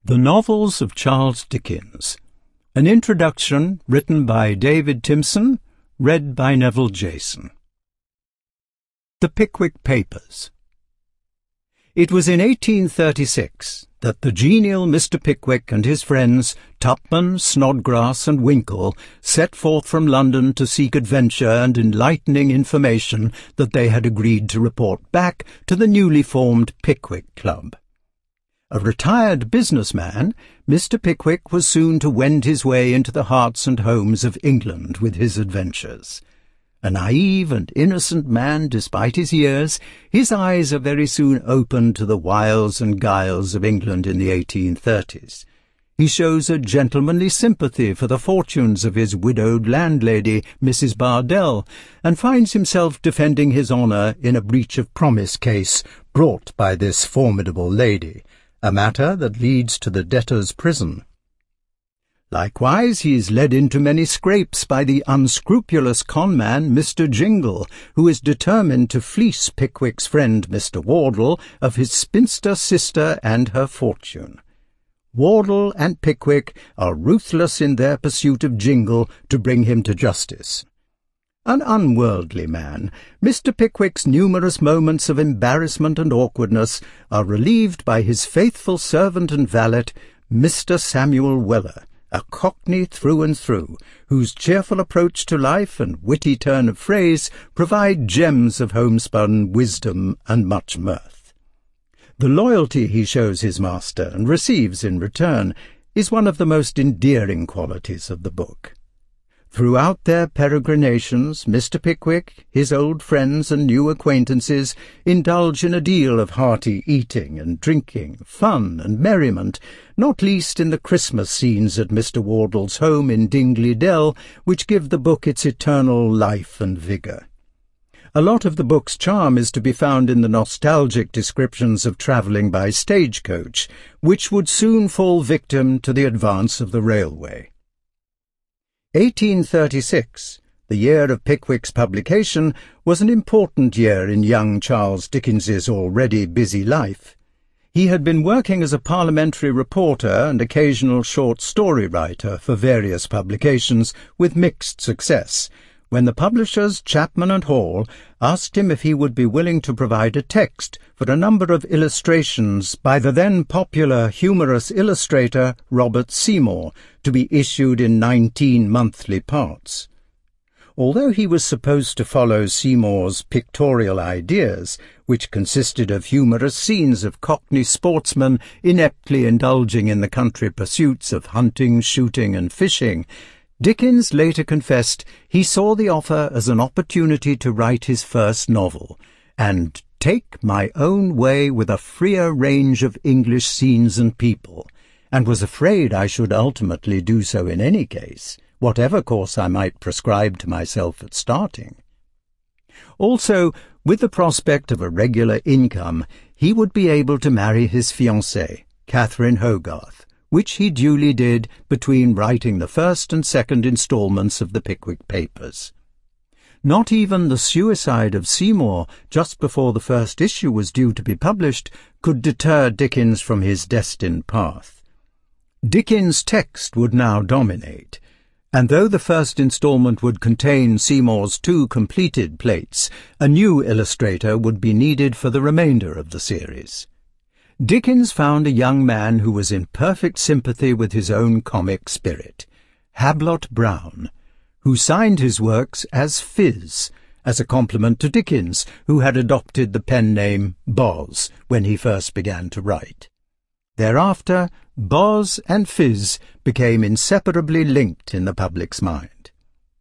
The Novels of Charles Dickens. An introduction written by David Timpson, read by Neville Jason. The Pickwick Papers. It was in 1836 that the genial Mr. Pickwick and his friends Tupman, Snodgrass, and Winkle set forth from London to seek adventure and enlightening information that they had agreed to report back to the newly formed Pickwick Club. A retired businessman, Mr. Pickwick was soon to wend his way into the hearts and homes of England with his adventures. A naive and innocent man despite his years, his eyes are very soon opened to the wiles and guiles of England in the 1830s. He shows a gentlemanly sympathy for the fortunes of his widowed landlady, Mrs. Bardell, and finds himself defending his honour in a breach of promise case brought by this formidable lady, a matter that leads to the debtor's prison. Likewise, he is led into many scrapes by the unscrupulous conman Mr. Jingle, who is determined to fleece Pickwick's friend Mr. Wardle of his spinster sister and her fortune. Wardle and Pickwick are ruthless in their pursuit of Jingle to bring him to justice. An unworldly man, Mr. Pickwick's numerous moments of embarrassment and awkwardness are relieved by his faithful servant and valet, Mr. Samuel Weller, a Cockney through and through, whose cheerful approach to life and witty turn of phrase provide gems of homespun wisdom and much mirth. The loyalty he shows his master and receives in return is one of the most endearing qualities of the book. Throughout their peregrinations, Mr. Pickwick, his old friends and new acquaintances indulge in a deal of hearty eating and drinking, fun and merriment, not least in the Christmas scenes at Mr. Wardle's home in Dingley Dell, which give the book its eternal life and vigour. A lot of the book's charm is to be found in the nostalgic descriptions of travelling by stagecoach, which would soon fall victim to the advance of the railway. 1836, the year of Pickwick's publication, was an important year in young Charles Dickens's already busy life. He had been working as a parliamentary reporter and occasional short story writer for various publications with mixed success, when the publishers Chapman and Hall asked him if he would be willing to provide a text for a number of illustrations by the then popular humorous illustrator Robert Seymour, to be issued in 19 monthly parts. Although he was supposed to follow Seymour's pictorial ideas, which consisted of humorous scenes of Cockney sportsmen ineptly indulging in the country pursuits of hunting, shooting, and fishing, Dickens later confessed he saw the offer as an opportunity to write his first novel, and take my own way with a freer range of English scenes and people, and was afraid I should ultimately do so in any case, whatever course I might prescribe to myself at starting. Also, with the prospect of a regular income, he would be able to marry his fiancée, Catherine Hogarth, which he duly did between writing the first and second instalments of the Pickwick Papers. Not even the suicide of Seymour, just before the first issue was due to be published, could deter Dickens from his destined path. Dickens' text would now dominate, and though the first instalment would contain Seymour's 2 completed plates, a new illustrator would be needed for the remainder of the series. Dickens found a young man who was in perfect sympathy with his own comic spirit, Hablot Browne, who signed his works as Phiz, as a compliment to Dickens, who had adopted the pen name Boz when he first began to write. Thereafter, Boz and Phiz became inseparably linked in the public's mind.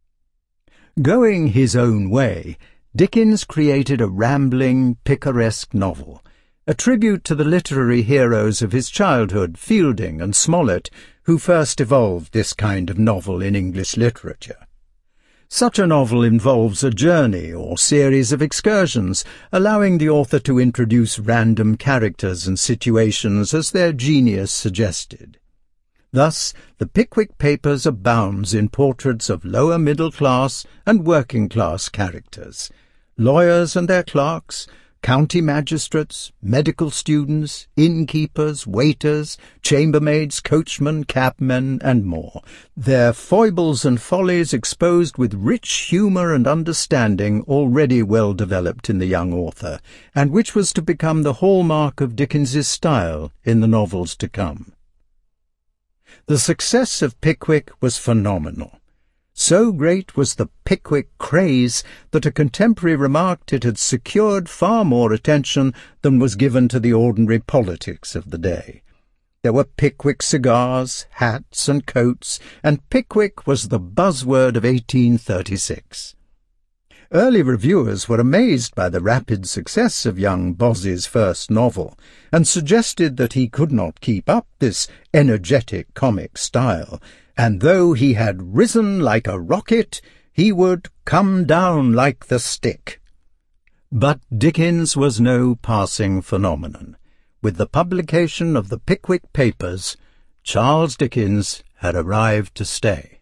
Going his own way, Dickens created a rambling, picaresque novel, a tribute to the literary heroes of his childhood, Fielding and Smollett, who first evolved this kind of novel in English literature. Such a novel involves a journey or series of excursions, allowing the author to introduce random characters and situations as their genius suggested. Thus, the Pickwick Papers abounds in portraits of lower middle-class and working-class characters, lawyers and their clerks, county magistrates, medical students, innkeepers, waiters, chambermaids, coachmen, cabmen, and more, their foibles and follies exposed with rich humour and understanding already well developed in the young author, and which was to become the hallmark of Dickens's style in the novels to come. The success of Pickwick was phenomenal. So great was the Pickwick craze that a contemporary remarked it had secured far more attention than was given to the ordinary politics of the day. There were Pickwick cigars, hats, and coats, and Pickwick was the buzzword of 1836. Early reviewers were amazed by the rapid success of young Bozzy's first novel, and suggested that he could not keep up this energetic comic style, and though he had risen like a rocket, he would come down like the stick. But Dickens was no passing phenomenon. With the publication of the Pickwick Papers, Charles Dickens had arrived to stay.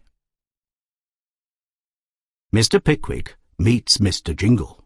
Mr. Pickwick meets Mr. Jingle.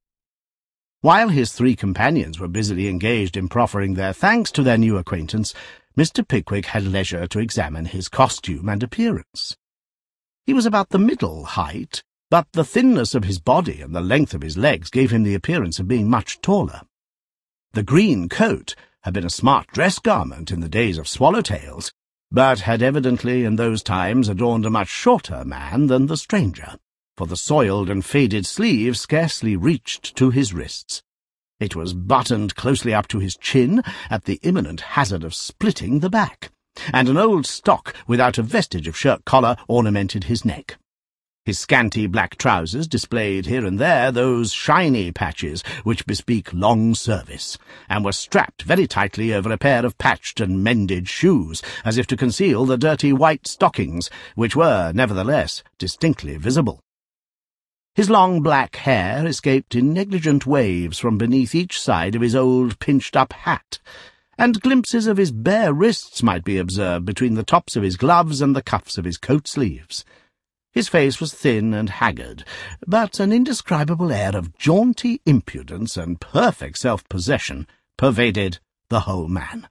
While his three companions were busily engaged in proffering their thanks to their new acquaintance, Mr. Pickwick had leisure to examine his costume and appearance. He was about the middle height, but the thinness of his body and the length of his legs gave him the appearance of being much taller. The green coat had been a smart dress garment in the days of swallow-tails, but had evidently in those times adorned a much shorter man than the stranger, for the soiled and faded sleeves scarcely reached to his wrists. It was buttoned closely up to his chin, at the imminent hazard of splitting the back, and an old stock without a vestige of shirt-collar ornamented his neck. His scanty black trousers displayed here and there those shiny patches which bespeak long service, and were strapped very tightly over a pair of patched and mended shoes, as if to conceal the dirty white stockings, which were, nevertheless, distinctly visible. His long black hair escaped in negligent waves from beneath each side of his old pinched-up hat, and glimpses of his bare wrists might be observed between the tops of his gloves and the cuffs of his coat sleeves. His face was thin and haggard, but an indescribable air of jaunty impudence and perfect self-possession pervaded the whole man.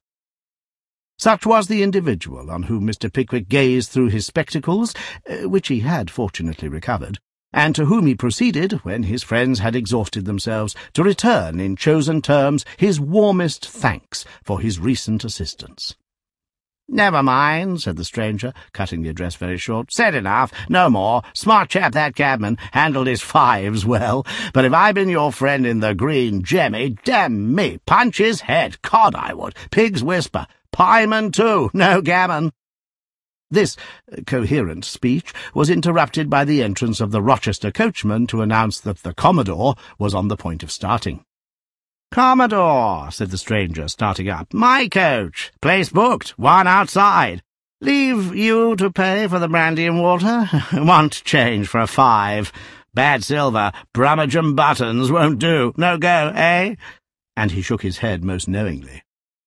Such was the individual on whom Mr. Pickwick gazed through his spectacles, which he had fortunately recovered, and to whom he proceeded, when his friends had exhausted themselves, to return in chosen terms his warmest thanks for his recent assistance. "Never mind," said the stranger, cutting the address very short. "Said enough, no more. Smart chap, that cabman, handled his fives well. But if I'd been your friend in the green jemmy, damn me, punch his head, cod I would, pig's whisper, pieman too, no gammon." This coherent speech was interrupted by the entrance of the Rochester coachman to announce that the Commodore was on the point of starting. "Commodore," said the stranger, starting up, "my coach. Place booked, one outside. Leave you to pay for the brandy and water? Want change for a 5. Bad silver, Brummagem buttons won't do. No go, eh?" And he shook his head most knowingly.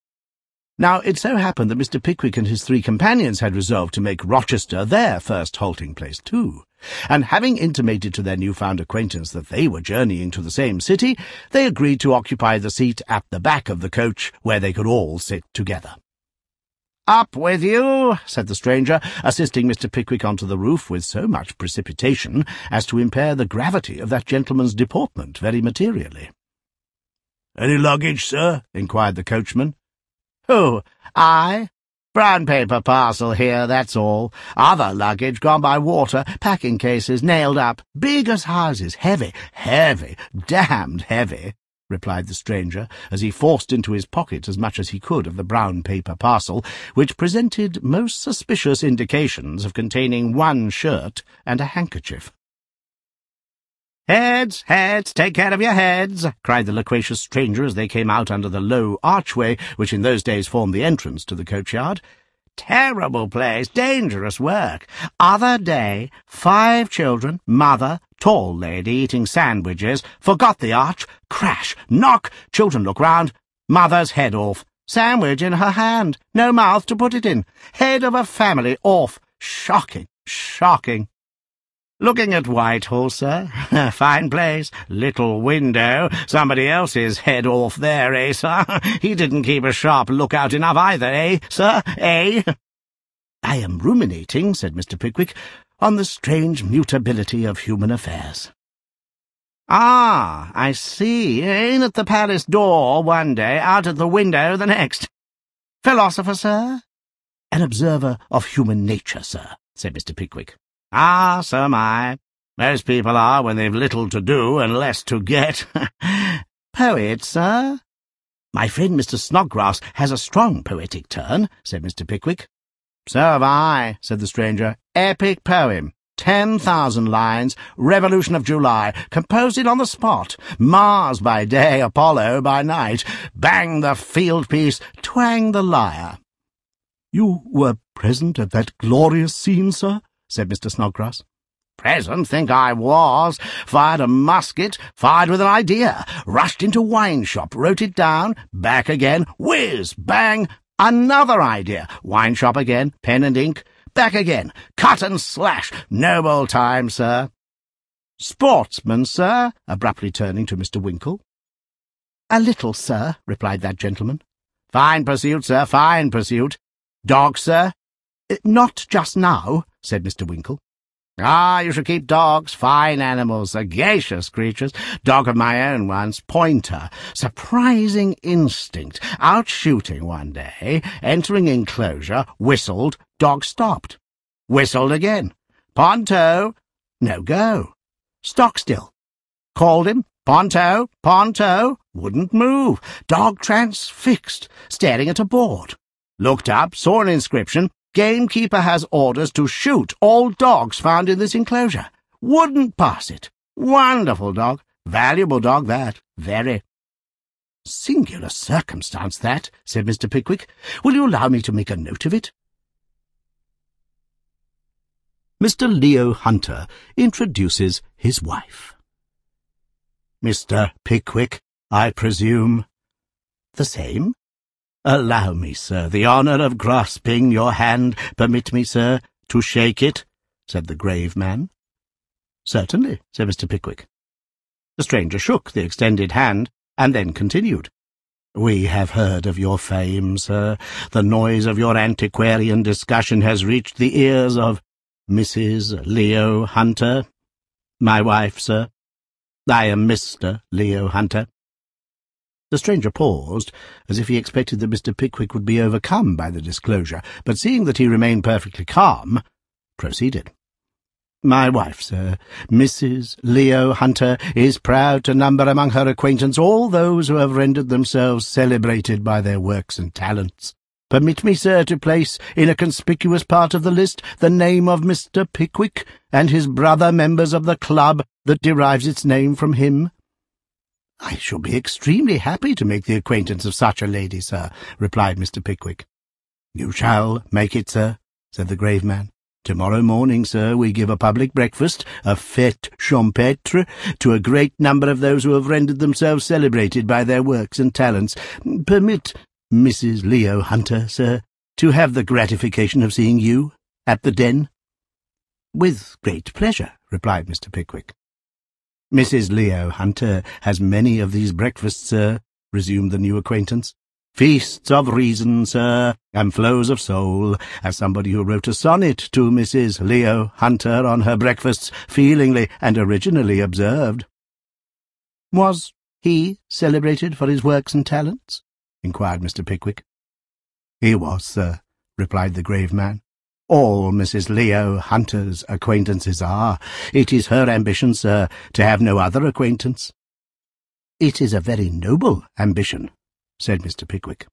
Now, it so happened that Mr. Pickwick and his three companions had resolved to make Rochester their first halting-place too, and having intimated to their new-found acquaintance that they were journeying to the same city, they agreed to occupy the seat at the back of the coach, where they could all sit together. "Up with you," said the stranger, assisting Mr. Pickwick onto the roof with so much precipitation as to impair the gravity of that gentleman's deportment very materially. "Any luggage, sir?" inquired the coachman. "Who? I? Brown paper parcel here, that's all. Other luggage gone by water, packing cases nailed up, big as houses, heavy, damned heavy," replied the stranger, as he forced into his pocket as much as he could of the brown paper parcel, which presented most suspicious indications of containing one shirt and a handkerchief. "Heads, heads, take care of your heads," cried the loquacious stranger as they came out under the low archway which in those days formed the entrance to the coachyard. "Terrible place, dangerous work. Other day, 5 children, mother, tall lady eating sandwiches, forgot the arch, crash, knock, children look round, mother's head off, sandwich in her hand, no mouth to put it in, head of a family off, shocking, shocking." "Looking at Whitehall, sir. Fine place. Little window. Somebody else's head off there, eh, sir? He didn't keep a sharp lookout enough either, eh, sir, eh?" "I am ruminating," said Mr. Pickwick, "on the strange mutability of human affairs." "Ah, I see. In at the palace door one day, out at the window the next. Philosopher, sir?" "An observer of human nature, sir," said Mr. Pickwick. "Ah, so am I. Most people are when they've little to do and less to get. Poet, sir?" "My friend Mr. Snodgrass has a strong poetic turn," said Mr. Pickwick. "So have I," said the stranger. "Epic poem. 10,000 lines, Revolution of July, composed it on the spot, Mars by day, Apollo by night, bang the field piece, twang the lyre." "You were present at that glorious scene, sir?" said Mr. Snodgrass. "Present, think I was. Fired a musket, fired with an idea, rushed into wine shop, wrote it down, back again, whiz, bang, another idea, wine shop again, pen and ink, back again, cut and slash, noble time, sir." "Sportsman, sir?" abruptly turning to Mr. Winkle. "A little, sir," replied that gentleman. "Fine pursuit, sir, fine pursuit. Dog, sir?" "Not just now," said Mr. Winkle. "Ah, you should keep dogs. Fine animals, sagacious creatures. Dog of my own once, Pointer. Surprising instinct. Out shooting one day, entering enclosure, whistled, dog stopped. Whistled again. Ponto. No go. Stock still. Called him. Ponto, Ponto. Wouldn't move. Dog transfixed, staring at a board. Looked up, saw an inscription. Gamekeeper has orders to shoot all dogs found in this enclosure. Wouldn't pass it. Wonderful dog. Valuable dog, that. Very. "Singular circumstance, that," said Mr. Pickwick. "Will you allow me to make a note of it?" Mr. Leo Hunter introduces his wife. "Mr. Pickwick, I presume?" "The same." "Allow me, sir, the honour of grasping your hand. Permit me, sir, to shake it," said the grave man. "Certainly," said Mr. Pickwick. The stranger shook the extended hand, and then continued. "We have heard of your fame, sir. The noise of your antiquarian discussion has reached the ears of Mrs. Leo Hunter, my wife, sir. I am Mr. Leo Hunter." The stranger paused, as if he expected that Mr. Pickwick would be overcome by the disclosure, but seeing that he remained perfectly calm, proceeded. "My wife, sir, Mrs. Leo Hunter, is proud to number among her acquaintance all those who have rendered themselves celebrated by their works and talents. Permit me, sir, to place in a conspicuous part of the list the name of Mr. Pickwick and his brother members of the club that derives its name from him." "I shall be extremely happy to make the acquaintance of such a lady, sir," replied Mr. Pickwick. "You shall make it, sir," said the grave man. "Tomorrow morning, sir, we give a public breakfast, a fête champêtre, to a great number of those who have rendered themselves celebrated by their works and talents. Permit Mrs. Leo Hunter, sir, to have the gratification of seeing you at the Den." "With great pleasure," replied Mr. Pickwick. "Mrs. Leo Hunter has many of these breakfasts, sir," resumed the new acquaintance. "Feasts of reason, sir, and flows of soul, as somebody who wrote a sonnet to Mrs. Leo Hunter on her breakfasts feelingly and originally observed." "Was he celebrated for his works and talents?" inquired Mr. Pickwick. "He was, sir," replied the grave man. "All Mrs. Leo Hunter's acquaintances are. It is her ambition, sir, to have no other acquaintance." "It is a very noble ambition," said Mr. Pickwick.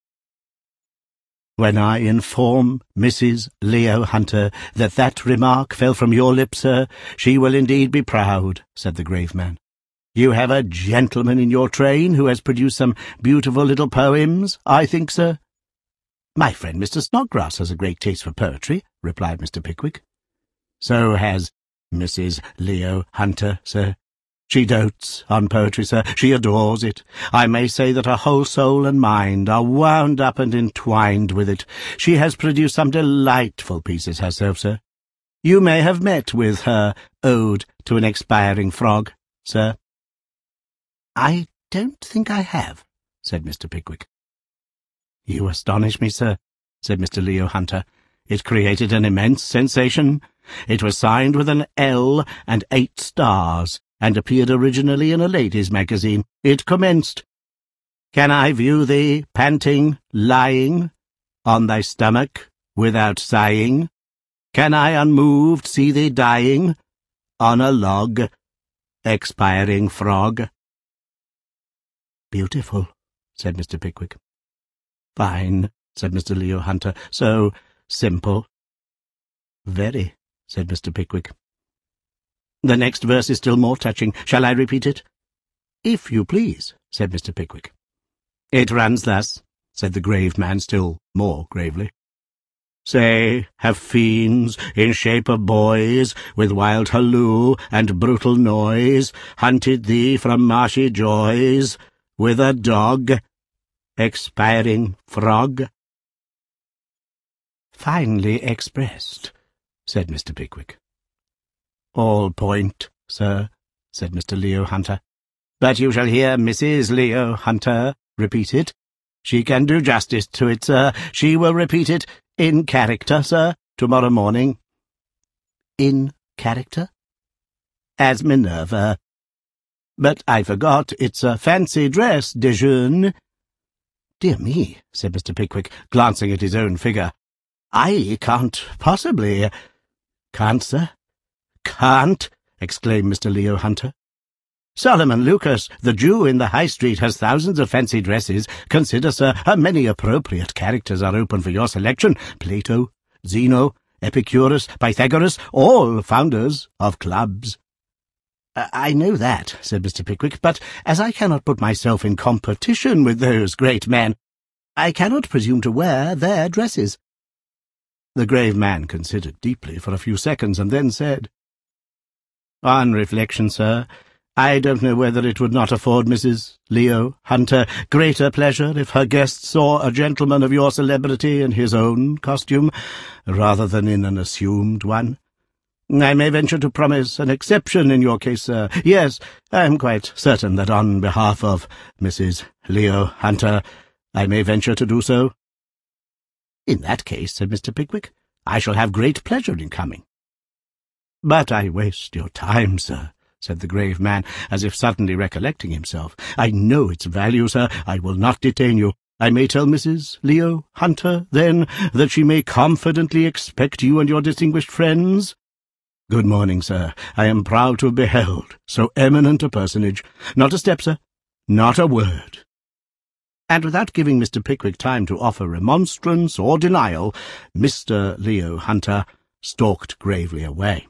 "When I inform Mrs. Leo Hunter that that remark fell from your lips, sir, she will indeed be proud," said the grave man. "You have a gentleman in your train who has produced some beautiful little poems, I think, sir?" "My friend Mr. Snodgrass has a great taste for poetry," replied Mr. Pickwick. "So has Mrs. Leo Hunter, sir. She dotes on poetry, sir. She adores it. I may say that her whole soul and mind are wound up and entwined with it. She has produced some delightful pieces herself, sir. You may have met with her Ode to an Expiring Frog, sir. I don't think I have, said Mr. Pickwick. You astonish me, sir, said Mr. Leo Hunter. It created an immense sensation. It was signed with an L and 8 stars, and appeared originally in a ladies' magazine. It commenced, "Can I view thee, panting, lying, on thy stomach, without sighing? Can I unmoved see thee dying, on a log, expiring frog?" "Beautiful," said Mr. Pickwick. "Fine," said Mr. Leo Hunter. "So simple." "Very," said Mr. Pickwick. "The next verse is still more touching. Shall I repeat it?" "If you please," said Mr. Pickwick. "It runs thus," said the grave man still more gravely. "Say, have fiends, in shape of boys, with wild halloo and brutal noise, hunted thee from marshy joys, with a dog, expiring frog?" "Finely expressed," said Mr. Pickwick. "All point, sir," said Mr. Leo Hunter. "But you shall hear Mrs. Leo Hunter repeat it. She can do justice to it, sir. She will repeat it in character, sir, tomorrow morning." "In character?" "As Minerva. But I forgot, it's a fancy dress, déjeune." "Dear me," said Mr. Pickwick, glancing at his own figure. "I can't possibly—" "Can't, sir?" "Can't!" exclaimed Mr. Leo Hunter. "Solomon Lucas, the Jew in the High Street, has thousands of fancy dresses. Consider, sir, how many appropriate characters are open for your selection. Plato, Zeno, Epicurus, Pythagoras, all founders of clubs." "I know that," said Mr. Pickwick, "but as I cannot put myself in competition with those great men, I cannot presume to wear their dresses." The grave man considered deeply for a few seconds, and then said, "On reflection, sir, I don't know whether it would not afford Mrs. Leo Hunter greater pleasure if her guests saw a gentleman of your celebrity in his own costume, rather than in an assumed one. I may venture to promise an exception in your case, sir. Yes, I am quite certain that on behalf of Mrs. Leo Hunter I may venture to do so." "In that case," said Mr. Pickwick, "I shall have great pleasure in coming." "But I waste your time, sir," said the grave man, as if suddenly recollecting himself. "I know its value, sir. I will not detain you. I may tell Mrs. Leo Hunter, then, that she may confidently expect you and your distinguished friends? Good morning, sir. I am proud to have beheld so eminent a personage. Not a step, sir. Not a word." And without giving Mr. Pickwick time to offer remonstrance or denial, Mr. Leo Hunter stalked gravely away.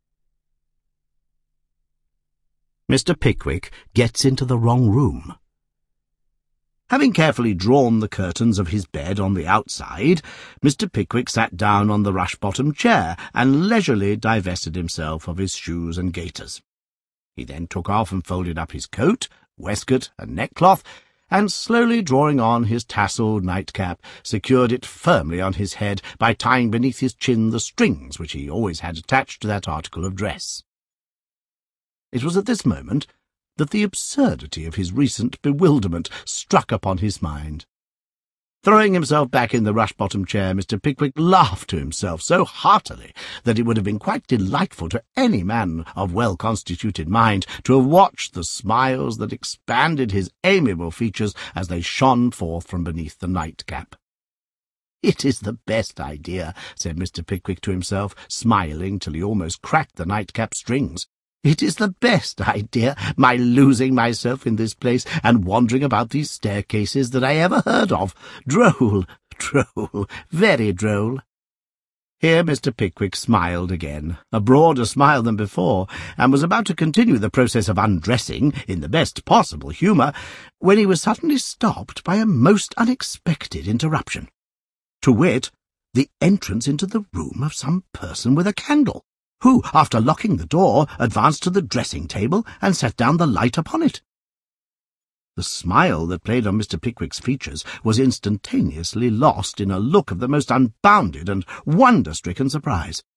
Mr. Pickwick gets into the wrong room. Having carefully drawn the curtains of his bed on the outside, Mr. Pickwick sat down on the rush-bottomed chair and leisurely divested himself of his shoes and gaiters. He then took off and folded up his coat, waistcoat, and neckcloth, and slowly drawing on his tasselled nightcap, secured it firmly on his head by tying beneath his chin the strings which he always had attached to that article of dress. It was at this moment that the absurdity of his recent bewilderment struck upon his mind. Throwing himself back in the rush-bottomed chair, Mr. Pickwick laughed to himself so heartily that it would have been quite delightful to any man of well-constituted mind to have watched the smiles that expanded his amiable features as they shone forth from beneath the nightcap. "It is the best idea," said Mr. Pickwick to himself, smiling till he almost cracked the nightcap strings. "It is the best idea, my losing myself in this place and wandering about these staircases that I ever heard of. Droll, droll, very droll." Here Mr. Pickwick smiled again, a broader smile than before, and was about to continue the process of undressing in the best possible humour, when he was suddenly stopped by a most unexpected interruption, to wit, the entrance into the room of some person with a candle, who, after locking the door, advanced to the dressing-table and set down the light upon it. The smile that played on Mr. Pickwick's features was instantaneously lost in a look of the most unbounded and wonder-stricken surprise.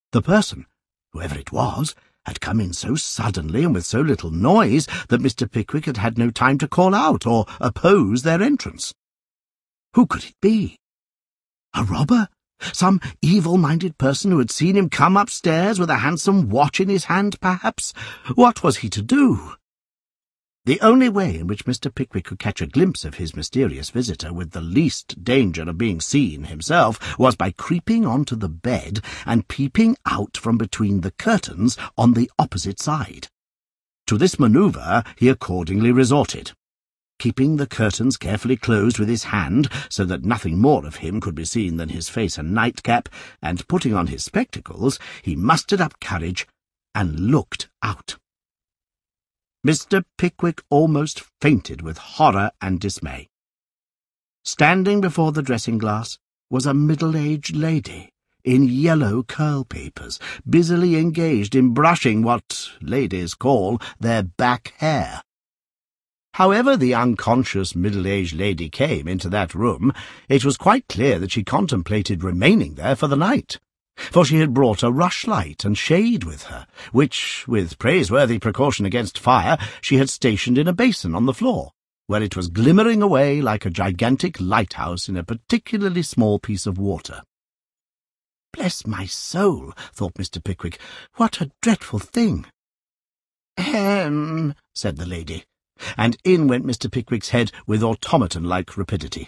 The person, whoever it was, had come in so suddenly and with so little noise that Mr. Pickwick had had no time to call out or oppose their entrance. Who could it be? A robber? Some evil-minded person who had seen him come upstairs with a handsome watch in his hand, perhaps? What was he to do? The only way in which Mr. Pickwick could catch a glimpse of his mysterious visitor with the least danger of being seen himself was by creeping onto the bed and peeping out from between the curtains on the opposite side. To this manoeuvre he accordingly resorted. Keeping the curtains carefully closed with his hand so that nothing more of him could be seen than his face and nightcap, and putting on his spectacles, he mustered up courage and looked out. Mr. Pickwick almost fainted with horror and dismay. Standing before the dressing-glass was a middle-aged lady in yellow curl-papers, busily engaged in brushing what ladies call their back hair. However the unconscious middle-aged lady came into that room, it was quite clear that she contemplated remaining there for the night, for she had brought a rushlight and shade with her, which, with praiseworthy precaution against fire, she had stationed in a basin on the floor, where it was glimmering away like a gigantic lighthouse in a particularly small piece of water. "Bless my soul," thought Mr. Pickwick, "what a dreadful thing!" "Ahem," said the lady, and in went Mr. Pickwick's head with automaton-like rapidity.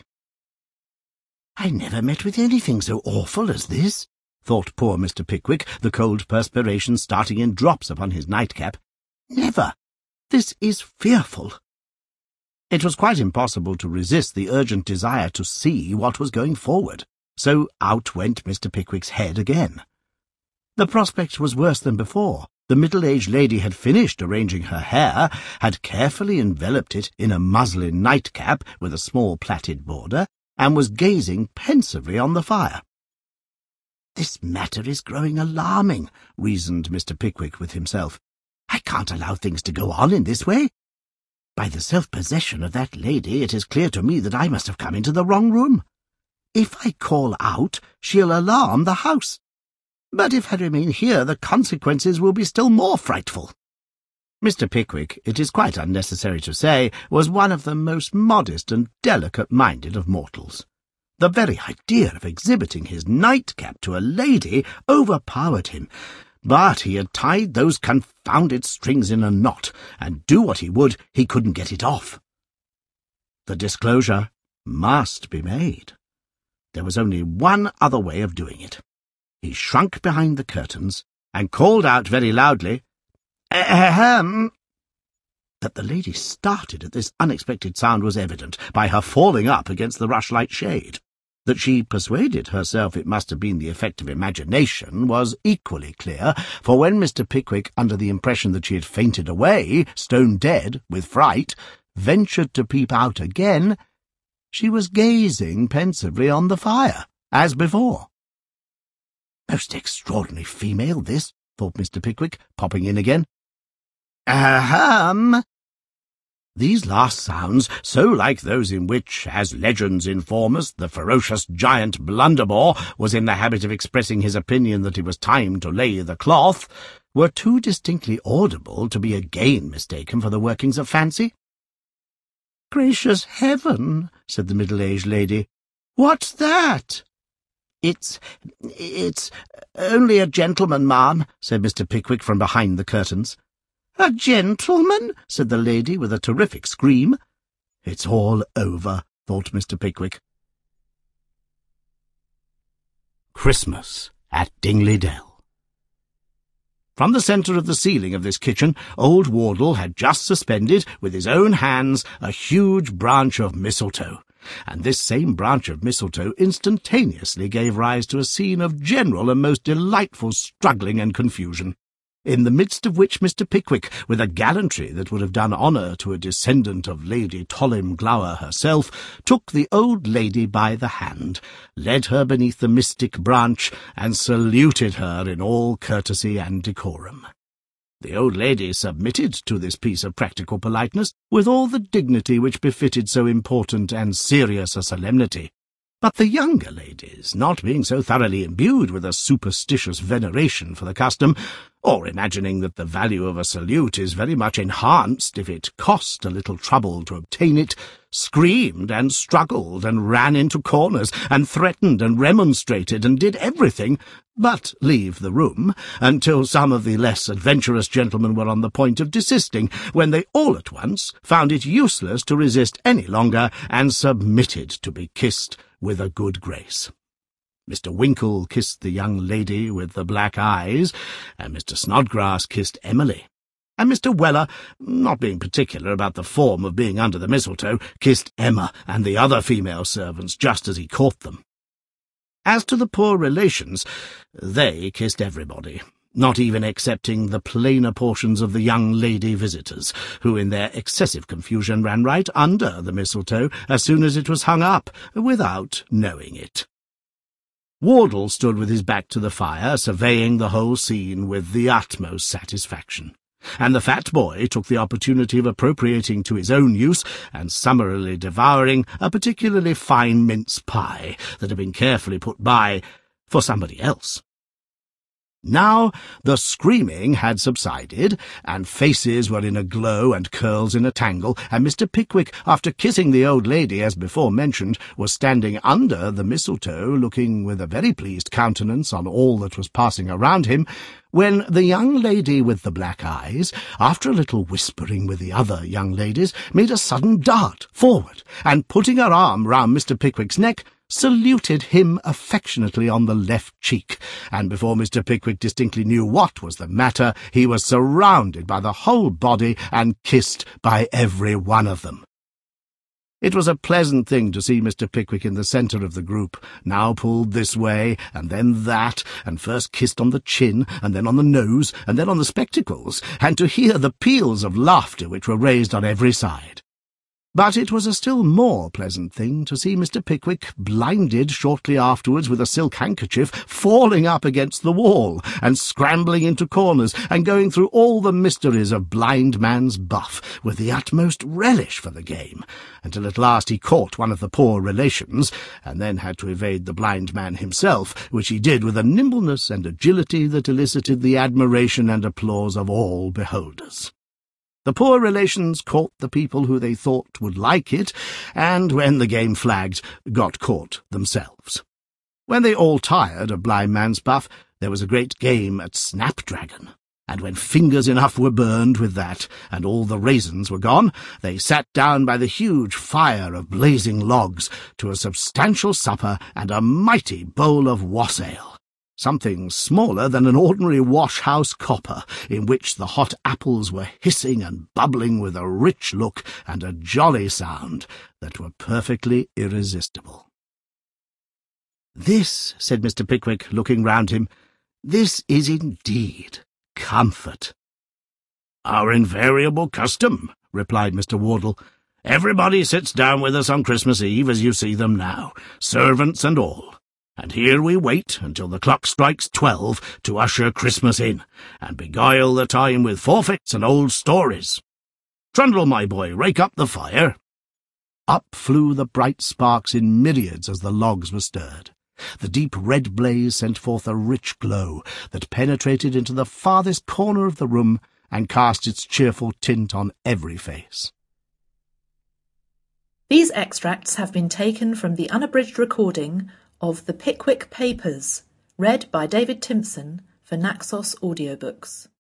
"I never met with anything so awful as this," thought poor Mr. Pickwick, the cold perspiration starting in drops upon his nightcap. "Never! This is fearful!" It was quite impossible to resist the urgent desire to see what was going forward, so out went Mr. Pickwick's head again. The prospect was worse than before. The middle-aged lady had finished arranging her hair, had carefully enveloped it in a muslin nightcap with a small plaited border, and was gazing pensively on the fire. "This matter is growing alarming," reasoned Mr. Pickwick with himself. "I can't allow things to go on in this way. By the self-possession of that lady, it is clear to me that I must have come into the wrong room. If I call out, she'll alarm the house. But if I remain here, the consequences will be still more frightful." Mr. Pickwick, it is quite unnecessary to say, was one of the most modest and delicate-minded of mortals. The very idea of exhibiting his nightcap to a lady overpowered him, but he had tied those confounded strings in a knot, and do what he would, he couldn't get it off. The disclosure must be made. There was only one other way of doing it. He shrunk behind the curtains and called out very loudly, "Ahem!" That the lady started at this unexpected sound was evident by her falling up against the rushlight shade. That she persuaded herself it must have been the effect of imagination was equally clear, for when Mr. Pickwick, under the impression that she had fainted away, stone dead, with fright, ventured to peep out again, she was gazing pensively on the fire, as before. "Most extraordinary female, this," thought Mr. Pickwick, popping in again. "Ahem!" These last sounds, so like those in which, as legends inform us, the ferocious giant Blunderbore was in the habit of expressing his opinion that it was time to lay the cloth, were too distinctly audible to be again mistaken for the workings of fancy. "Gracious heaven!" said the middle-aged lady. "What's that?" It's only a gentleman, ma'am," said Mr. Pickwick from behind the curtains. "A gentleman?" said the lady with a terrific scream. "It's all over," thought Mr. Pickwick. Christmas at Dingley Dell. From the centre of the ceiling of this kitchen, old Wardle had just suspended, with his own hands, a huge branch of mistletoe, and this same branch of mistletoe instantaneously gave rise to a scene of general and most delightful struggling and confusion, in the midst of which Mr. Pickwick, with a gallantry that would have done honour to a descendant of Lady Tollymglower herself, took the old lady by the hand, led her beneath the mystic branch, and saluted her in all courtesy and decorum. The old lady submitted to this piece of practical politeness with all the dignity which befitted so important and serious a solemnity, But the younger ladies, not being so thoroughly imbued with a superstitious veneration for the custom, or imagining that the value of a salute is very much enhanced if it cost a little trouble to obtain it, screamed and struggled and ran into corners and threatened and remonstrated and did everything but leave the room, until some of the less adventurous gentlemen were on the point of desisting, when they all at once found it useless to resist any longer and submitted to be kissed with a good grace. Mr. Winkle kissed the young lady with the black eyes, and Mr. Snodgrass kissed Emily, and Mr. Weller, not being particular about the form of being under the mistletoe, kissed Emma and the other female servants just as he caught them. As to the poor relations, they kissed everybody, not even excepting the plainer portions of the young lady visitors, who in their excessive confusion ran right under the mistletoe as soon as it was hung up, without knowing it. Wardle stood with his back to the fire, surveying the whole scene with the utmost satisfaction, and the fat boy took the opportunity of appropriating to his own use and summarily devouring a particularly fine mince pie that had been carefully put by for somebody else. Now the screaming had subsided, and faces were in a glow and curls in a tangle, and Mr. Pickwick, after kissing the old lady as before mentioned, was standing under the mistletoe, looking with a very pleased countenance on all that was passing around him, when the young lady with the black eyes, after a little whispering with the other young ladies, made a sudden dart forward, and putting her arm round Mr. Pickwick's neck, saluted him affectionately on the left cheek, and before Mr. Pickwick distinctly knew what was the matter, he was surrounded by the whole body and kissed by every one of them. It was a pleasant thing to see Mr. Pickwick in the centre of the group, now pulled this way and then that, and first kissed on the chin, and then on the nose, and then on the spectacles, and to hear the peals of laughter which were raised on every side. But it was a still more pleasant thing to see Mr. Pickwick blinded shortly afterwards with a silk handkerchief, falling up against the wall, and scrambling into corners, and going through all the mysteries of blind man's buff, with the utmost relish for the game, until at last he caught one of the poor relations, and then had to evade the blind man himself, which he did with a nimbleness and agility that elicited the admiration and applause of all beholders. The poor relations caught the people who they thought would like it, and when the game flagged, got caught themselves. When they all tired of blind man's buff, there was a great game at Snapdragon, and when fingers enough were burned with that, and all the raisins were gone, they sat down by the huge fire of blazing logs to a substantial supper and a mighty bowl of wassail, something smaller than an ordinary wash-house copper, in which the hot apples were hissing and bubbling with a rich look and a jolly sound that were perfectly irresistible. "This," said Mr. Pickwick, looking round him, "this is indeed comfort." "Our invariable custom," replied Mr. Wardle. "Everybody sits down with us on Christmas Eve as you see them now, servants and all. And here we wait until the clock strikes 12 to usher Christmas in, and beguile the time with forfeits and old stories. Trundle, my boy, rake up the fire." Up flew the bright sparks in myriads as the logs were stirred. The deep red blaze sent forth a rich glow that penetrated into the farthest corner of the room and cast its cheerful tint on every face. These extracts have been taken from the unabridged recording of The Pickwick Papers, read by David Timpson for Naxos Audiobooks.